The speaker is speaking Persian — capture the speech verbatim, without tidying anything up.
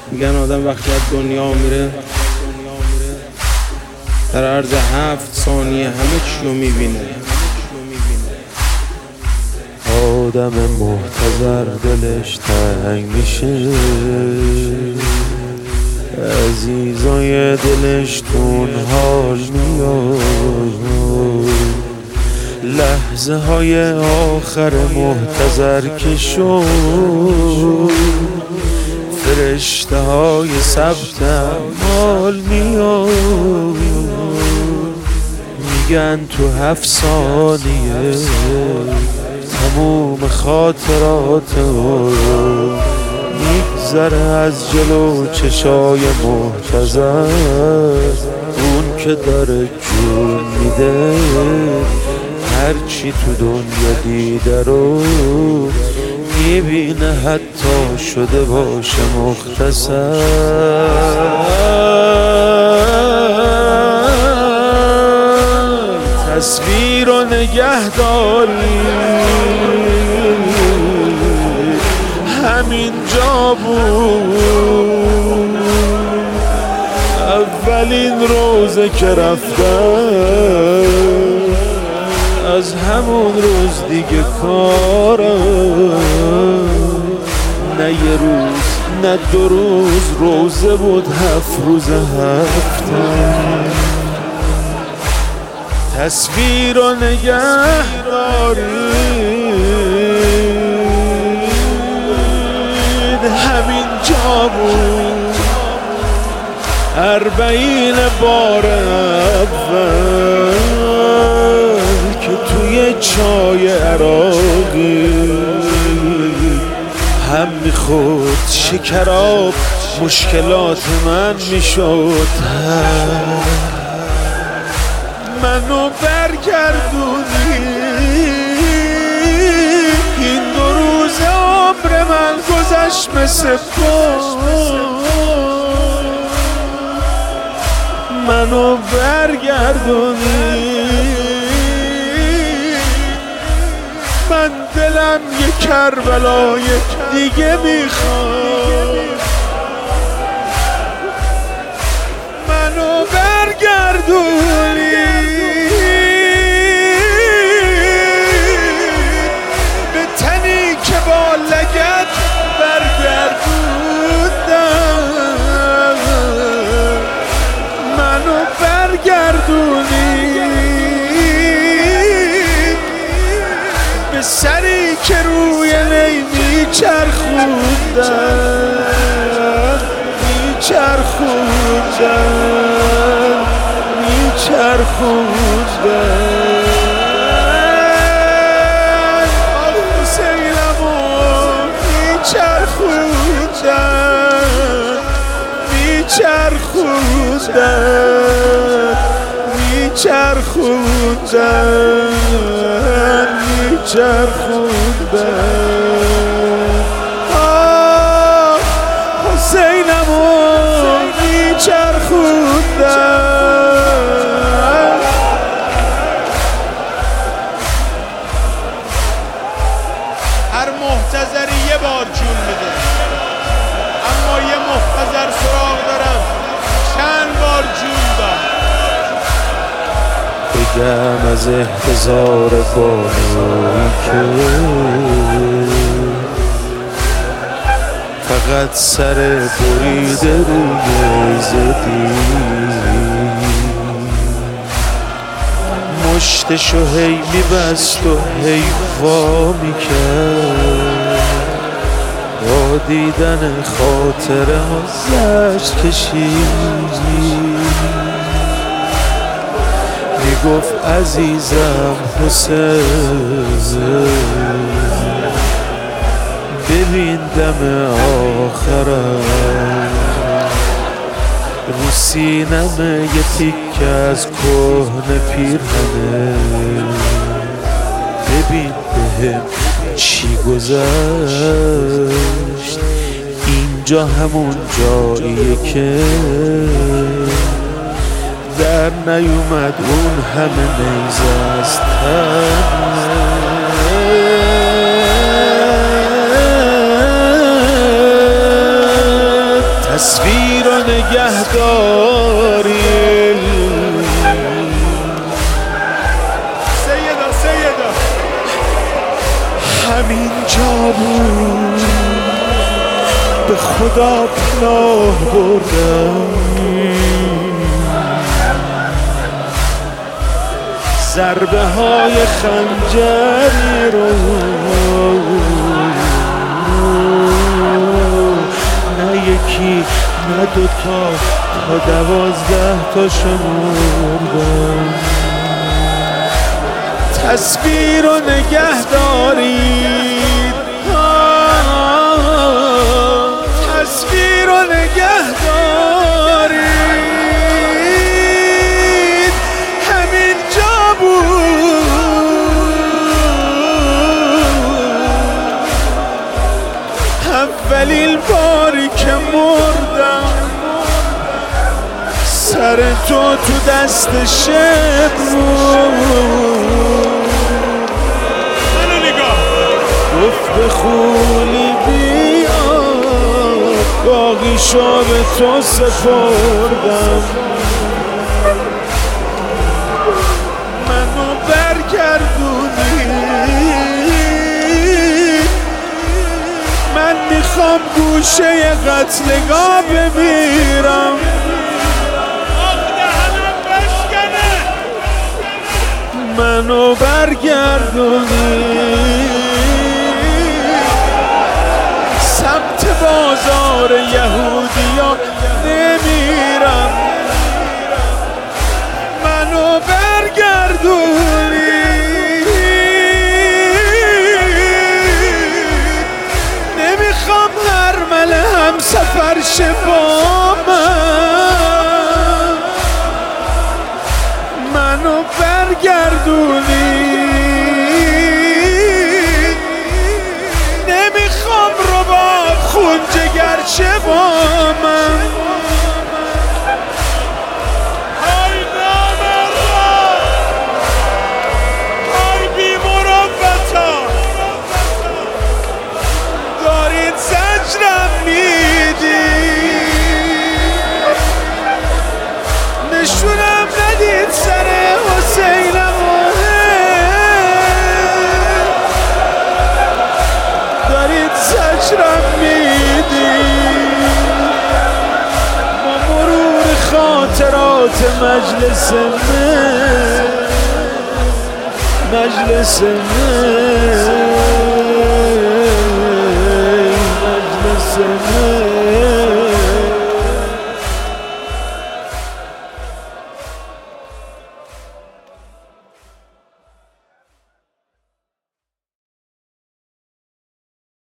میگن آدم وقتی از دنیا میره در عرض هفت ثانیه همه چی رو میبینه. آدم محتضر دلش تنگ میشه، عزیزای دلش تون حال میاد، لحظه های آخر محتضر که شد فرشته های ثبت اعمال میاد، میگن تو هفت ثانیه تموم خاطرات میگذره از جلو چشای محتضر. اون که داره جون میده هرچی تو دنیا دیده رو میبینه، حتی شده باشه مختصر. تصویر رو نگه داری همینجا بود، اولین روزه که رفتم از همون روز دیگه کارم نه یه روز نه دو روز روزه بود، هفت روز هفتم. تصویر رو نگه دارید همینجا بود، اربعین بار اول که توی چای عراقی هم میخورد شکراب مشکلات من میشد، منو برگردونی این دو روز عمر من گذشت مثل پا، منو برگردونی من دلم یه کربلای دیگه میخواد، منو برگردونی به تنی که با لگد برگردوندم، منو برگردونی به سری که روی نی میچرخوندم میچرخوندم میچرخوندم آخ حسینمو میچرخوندم میچرخوندم میچرخوندم میچرخوندم آه حسینمو میچرخوندم. هر محتضری یه بار جون میده، اما یه محتضر سراغ دارم چند بار جون داد. بگم از احتضار بانویی که فقط سر بریده روی زدی، مشتشو هی میبست و هی وا میکرد، با دیدن خاطره ها زشت کشید، میگفت عزیزم حسین ببین دم آخرم رو سینمه یه تیکه از کهنه پیرهنه، ببین بهم چی گذشت، اینجا همون جاییه که در نیومد اون همه نیزه از تن. تصویر و نگهداری سیدا سیدا همین جا بود به خدا پناه بردم ضربه های خنجری رو نه یکی نه دوتا تا دوازده تا شمردم تصویر و نگه دارید تصویر و نگه دارید همین جا بود اولین باری که مردم سر تو تو دست شب بود منو نگاه گفت به خولی بیا باقیشو به تو سپردم منو برگردونی من میخوام گوشه قتلگاه بمیرم منو برگردونی سمت بازار یهودیا نمیرم منو برگردونی نمیخوام هر مله هم سفر شه با من منو برگردونی نمیخوام رباب خون جگر چه با من های نامردا های بی مروتا دارید زجرم میدی نشونم ندید سر حسینم دارید زجرم میدی با مرور خاطرات مجلس من مجلس من